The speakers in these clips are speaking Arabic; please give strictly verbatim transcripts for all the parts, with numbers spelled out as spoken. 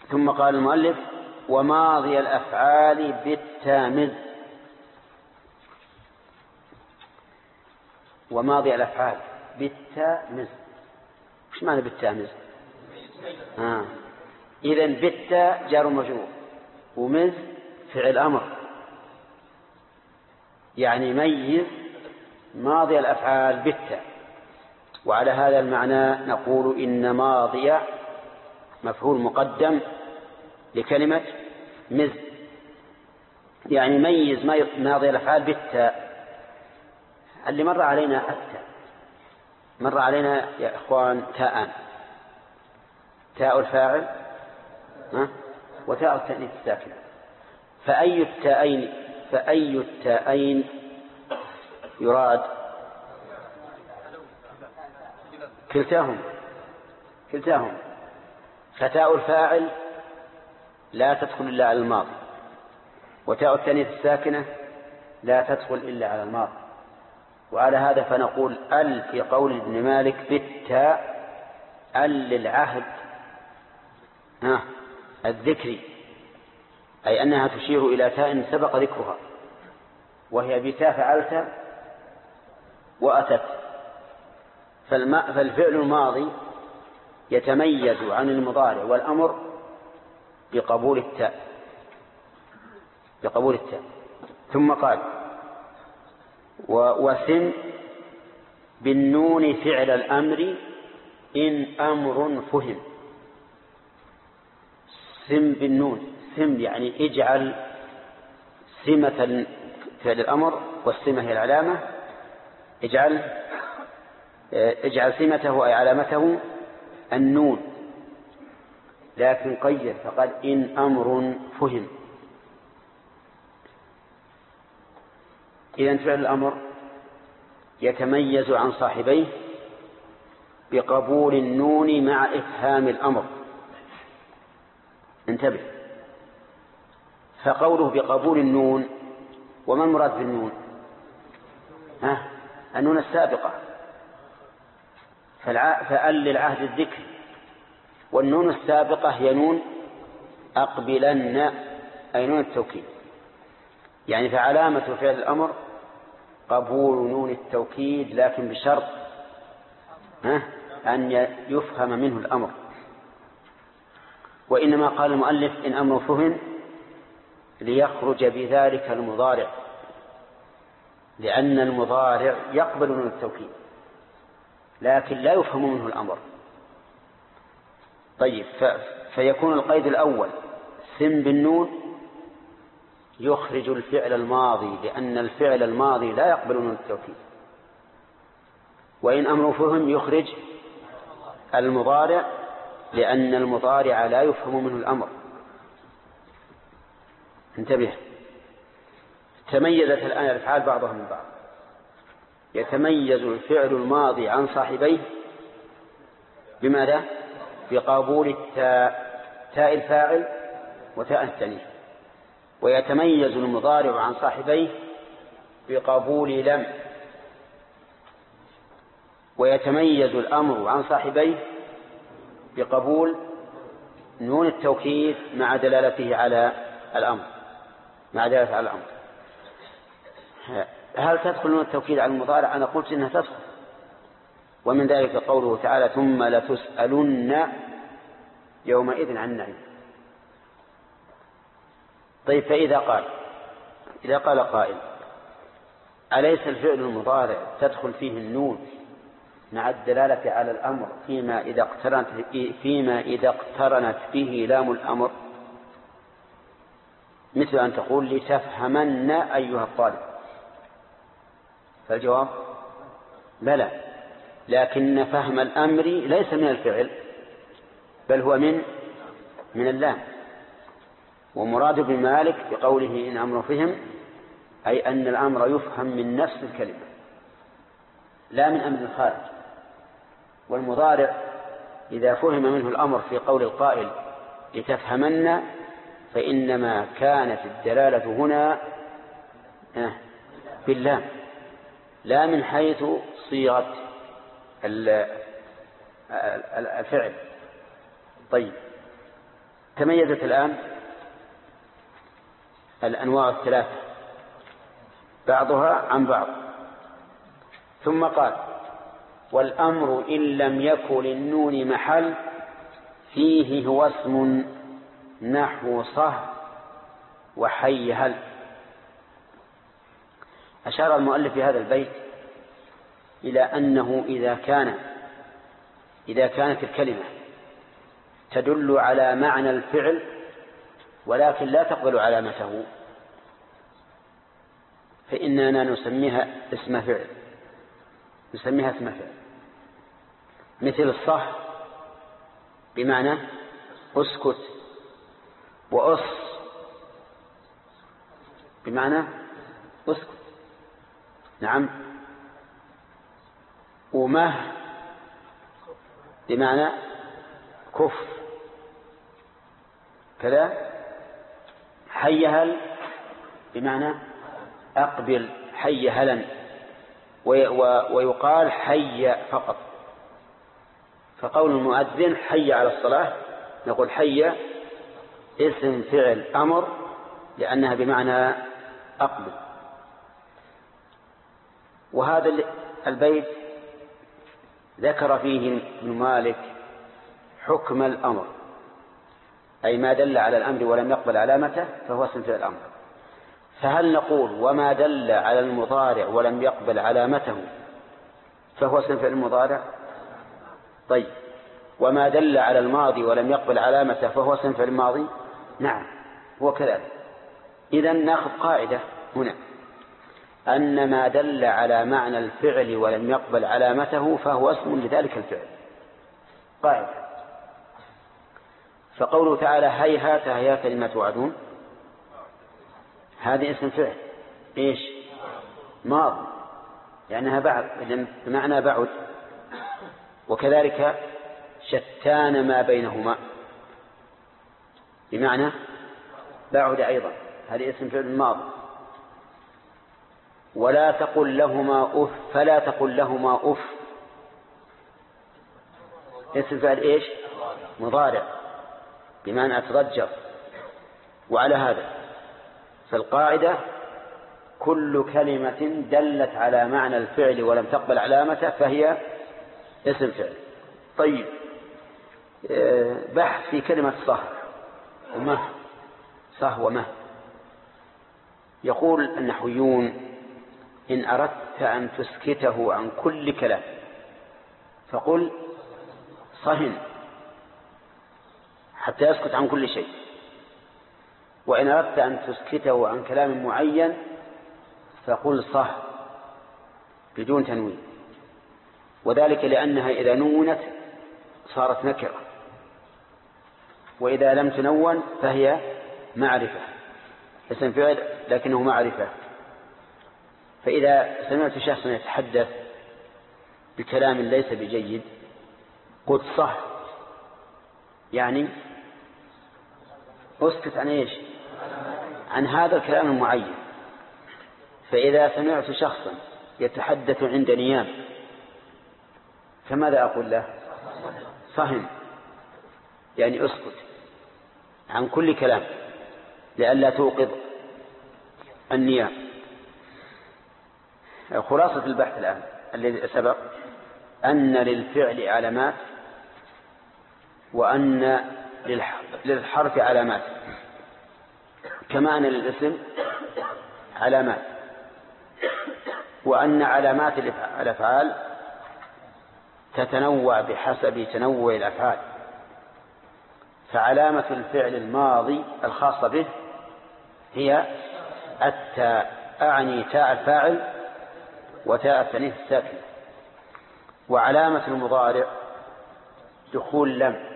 ثم قال المؤلف وماضي الأفعال بالتامز. وماضي الأفعال بالتامز، ايش معنى بالتامز؟ آه. إذن بالتا جار مجرور ومز فعل أمر، يعني ميز ماضي الأفعال بالتا. وعلى هذا المعنى نقول إن ماضي مفعول مقدم لكلمة مز، يعني ميز ماضي الأفعال بالتاء. اللي مر علينا التاء، مر علينا يا إخوان تاءان، تاء الفاعل وتاء التأنيث الساكنة، فأي التاءين فأي التاءين يراد؟ كلتاهم كلتاهم فتاء الفاعل لا تدخل إلا على الماضي، وتاء التأنيث الساكنة لا تدخل إلا على الماضي. وعلى هذا فنقول ال في قول ابن مالك بالتاء ال للعهد ها الذكري، أي أنها تشير إلى تاء سبق ذكرها، وهي بتاء فعلت وأتت. فالفعل الماضي يتميز عن المضارع والأمر بقبول التاء بقبول التاء. ثم قال وسم بالنون فعل الأمر إن أمر فهم. سم بالنون، سم يعني اجعل سمة فعل الأمر، والسمة هي العلامة، اجعل اجعل سمته أي علامته النون، لكن قيد فقال إن أمر فهم. إذن فعل الأمر يتميز عن صاحبيه بقبول النون مع إفهام الأمر. انتبه، فقوله بقبول النون، وما المراد بالنون؟ ها النون السابقة، فأل للعهد الذكر، والنون السابقة هي نون أقبلن أي نون التوكيد، يعني فعلامة فعل الأمر قبول نون التوكيد، لكن بشرط أن يفهم منه الأمر. وإنما قال المؤلف إن أمر فهم ليخرج بذلك المضارع، لأن المضارع يقبل نون التوكيد لكن لا يفهم منه الأمر. طيب، فيكون القيد الأول سم بالنون يخرج الفعل الماضي، لأن الفعل الماضي لا يقبل نون التوكيد. وإن أمر فهم يخرج المضارع، لأن المضارع لا يفهم منه الأمر. انتبه، تميزت الآن الأفعال بعضها من بعض. يتميز الفعل الماضي عن صاحبيه بماذا؟ بقبول التاء، تاء الفاعل وتاء التأنيث. ويتميز المضارع عن صاحبيه بقبول لم. ويتميز الأمر عن صاحبيه بقبول نون التوكيد مع دلالته على الأمر مع دلالته على الأمر. هل تدخل نون التوكيد على المضارع؟ أنا قلت إنها تدخل، ومن ذلك قوله تعالى ثم لتسألن يومئذ عن النعيم. طيب، فإذا قال إذا قال قائل أليس الفعل المضارع تدخل فيه النون مع الدلالة على الأمر فيما إذا اقترنت فيما إذا اقترنت به لام الأمر، مثل أن تقول لتفهمن أيها الطالب؟ فالجواب بلى، لكن فهم الأمر ليس من الفعل بل هو من من اللام. ومراد ابن مالك بقوله إن أمر فهم أي أن الأمر يفهم من نفس الكلمة لا من أمر الخارج. والمضارع إذا فهم منه الأمر في قول القائل لتفهمن فإنما كانت الدلالة هنا باللام لا من حيث صيغة الفعل. طيب، تميزت الآن الأنواع الثلاثة بعضها عن بعض. ثم قال: والأمر إن لم يكن للنون محل فيه هو اسم نحو صه وحي هل. أشار المؤلف في هذا البيت إلى أنه إذا كان إذا كانت الكلمة تدل على معنى الفعل ولكن لا تقبل علامته فإننا نسميها اسم فعل نسميها اسم فعل مثل الصح بمعنى اسكت، وأص بمعنى اسكت، نعم، ومه بمعنى كف كذا، حي هل بمعنى أقبل، حي هلا، ويقال حي فقط. فقول المؤذن حي على الصلاة نقول حي اسم فعل أمر لأنها بمعنى أقبل. وهذا البيت ذكر فيه ابن مالك حكم الأمر، أي ما دل على الأمر ولم يقبل علامته فهو اسم فعل الأمر. فهل نقول وما دل على المضارع ولم يقبل علامته فهو اسم فعل المضارع؟ طيب، وما دل على الماضي ولم يقبل علامته فهو اسم فعل الماضي؟ نعم، هو كذلك. إذن نأخذ قاعدة هنا أن ما دل على معنى الفعل ولم يقبل علامته فهو اسم لذلك الفعل، قاعدة. فقوله تعالى هيهات هيهات لما توعدون، هذه اسم فعل إيش؟ ماضي، لأنها بعد بمعنى بعد. وكذلك شتان ما بينهما بمعنى بعد أيضا، هذه اسم فعل ماضي. ولا تقل لهما أف، فلا تقل لهما أف، اسم فعل إيش؟ مضارع بمعنى أتضجر. وعلى هذا فالقاعدة كل كلمة دلت على معنى الفعل ولم تقبل علامته فهي اسم فعل. طيب، بحث في كلمة صه ومه. صه ومه. يقول النحويون إن أردت أن تسكته عن كل كلام فقل صهن حتى يسكت عن كل شيء، وإن أردت أن تسكته عن كلام معين فقل صه بدون تنوين، وذلك لأنها إذا نونت صارت نكرة، وإذا لم تنون فهي معرفة، اسم فعل لكنه معرفة. فإذا سمعت شخصا يتحدث بكلام ليس بجيد قلت صح، يعني أسكت عن إيش؟ عن هذا الكلام المعين. فإذا سمعت شخصا يتحدث عند نيام فماذا أقول له؟ فهم، يعني أسكت عن كل كلام لئلا توقظ النيام. خلاصة البحث الآن الذي سبق أن للفعل علامات وأن للحرف علامات كما أن للاسم علامات، وأن علامات الأفعال تتنوع بحسب تنوع الأفعال. فعلامة الفعل الماضي الخاصة به هي التاء، أعني تاء الفاعل وتاء التانيث الساكنة. وعلامة المضارع دخول لم.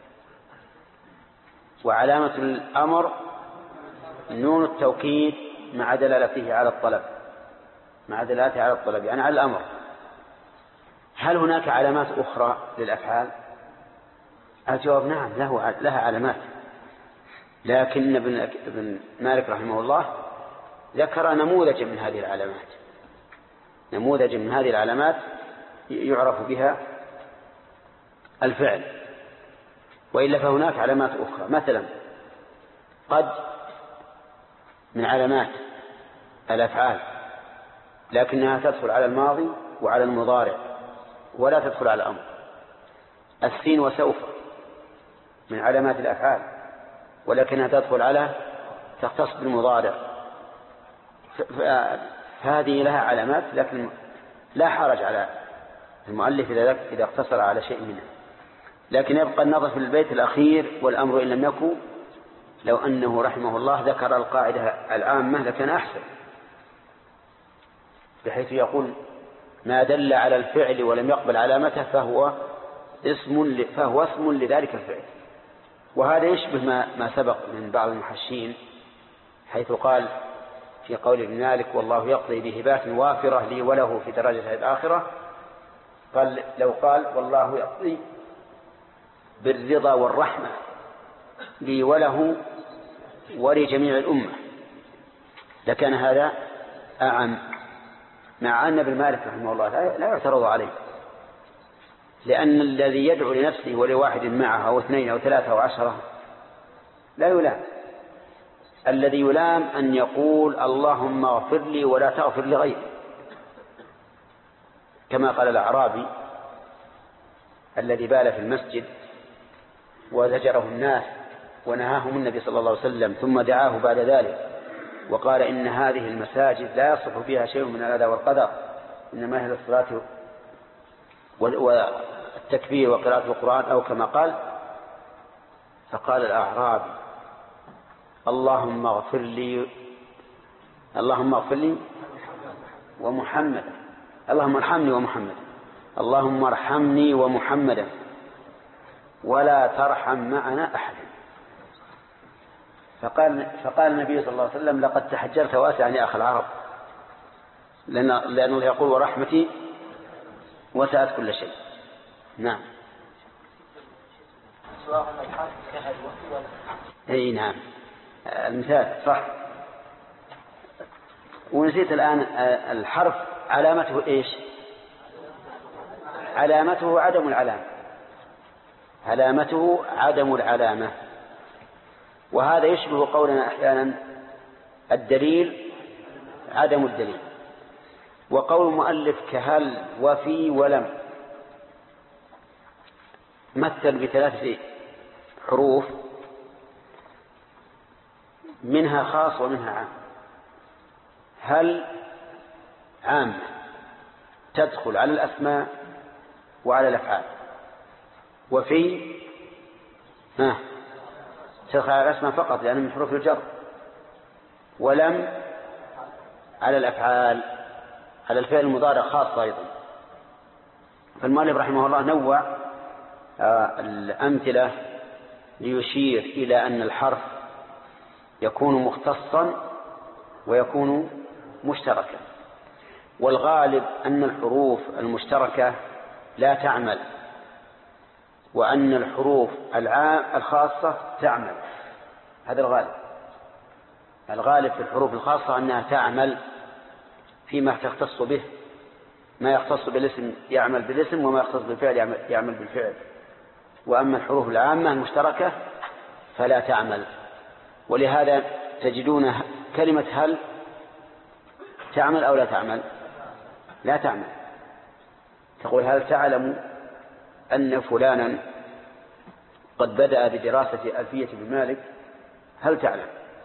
وعلامة الأمر نون التوكيد مع دلالته على الطلب، مع دلالته على الطلب يعني على الأمر. هل هناك علامات أخرى للأفعال؟ الجواب نعم، له لها علامات، لكن ابن مالك رحمه الله ذكر نموذج من هذه العلامات، نموذج من هذه العلامات يعرف بها الفعل. وإلا فهناك علامات أخرى، مثلا قد من علامات الأفعال لكنها تدخل على الماضي وعلى المضارع ولا تدخل على الأمر. السين وسوف من علامات الأفعال ولكنها تدخل على تختص بالمضارع، فهذه لها علامات، لكن لا حرج على المؤلف إذا اقتصر على شيء منها. لكن يبقى النظر في البيت الأخير والأمر إن لم يكن، لو أنه رحمه الله ذكر القاعدة العامة لكان أحسن، بحيث يقول ما دل على الفعل ولم يقبل علامته فهو اسم فهو اسم لذلك الفعل. وهذا يشبه ما, ما سبق من بعض المحشين، حيث قال في قول ابن مالك والله يقضي بهبات وافرة لي وله في درجة الآخرة، قال لو قال والله يقضي بالرضا والرحمة لي وله ولجميع الأمة لكان هذا أعم، مع أن ابن مالك رحمه الله لا يعترض عليه، لأن الذي يدعو لنفسه ولواحد معه أو اثنين أو ثلاثة أو عشرة لا يلام. الذي يلام أن يقول اللهم اغفر لي ولا تغفر لغيري، كما قال الأعرابي الذي بال في المسجد وزجره الناس ونهاهم النبي صلى الله عليه وسلم، ثم دعاه بعد ذلك وقال إن هذه المساجد لا يصلح فيها شيء من الأذى والقدر، إنما هي للصلاة والتكبير وقراءة القرآن أو كما قال. فقال الأعرابي اللهم اغفر لي اللهم اغفر لي ومحمد اللهم ارحمني ومحمد اللهم ارحمني ومحمدا ولا ترحم معنا أحد. فقال, فقال النبي صلى الله عليه وسلم لقد تحجرت واسعا يا أخي العرب، لأنه يقول ورحمتي وسعت كل شيء. نعم. اي نعم المثال صح. ونسيت الآن الحرف علامته ايش؟ علامته عدم العلامة، علامته عدم العلامة. وهذا يشبه قولنا أحيانا الدليل عدم الدليل. وقول المؤلف كهل وفي ولم مثل بثلاثة حروف منها خاص ومنها عام. هل عامة تدخل على الأسماء وعلى الأفعال، وفي ها تدخل على الأسماء فقط لأنه من حروف الجر، ولم على الأفعال على الفعل المضارع خاصة أيضا. فالمؤلف رحمه الله نوع الأمثلة ليشير إلى أن الحرف يكون مختصا ويكون مشتركا، والغالب أن الحروف المشتركة لا تعمل، وأن الحروف العام الخاصة تعمل. هذا الغالب. الغالب في الحروف الخاصة أنها تعمل فيما تختص به، ما يختص بالاسم يعمل بالاسم، وما يختص بالفعل يعمل بالفعل. وأما الحروف العامة المشتركة فلا تعمل. ولهذا تجدون كلمة هل تعمل أو لا تعمل؟ لا تعمل. تقول هل تعلم أن فلانا قد بدأ بدراسة ألفية ابن مالك؟ هل تعلم؟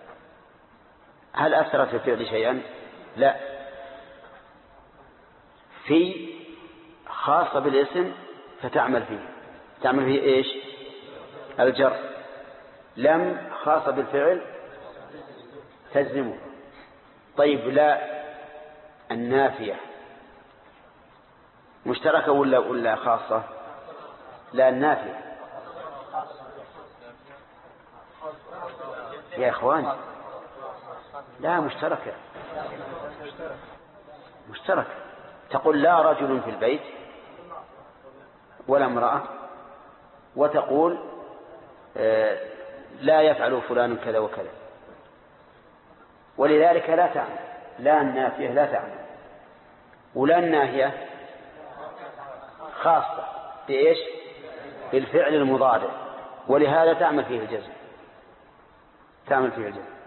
هل أثرت في الفعل شيئا؟ لا. في خاصة بالاسم فتعمل فيه، تعمل فيه إيش؟ الجر. لم خاصة بالفعل تجزمه. طيب لا النافية مشتركة ولا ولا خاصة؟ لا النافية يا إخوان لا مشتركة مشتركة. تقول لا رجل في البيت ولا امرأة، وتقول لا يفعل فلان كذا وكذا، ولذلك لا تعمل. لا النافية لا تعمل، ولا الناهية خاصة بإيش؟ بالفعل المضارع. ولهذا تعمل فيه الجزم تعمل فيه الجزم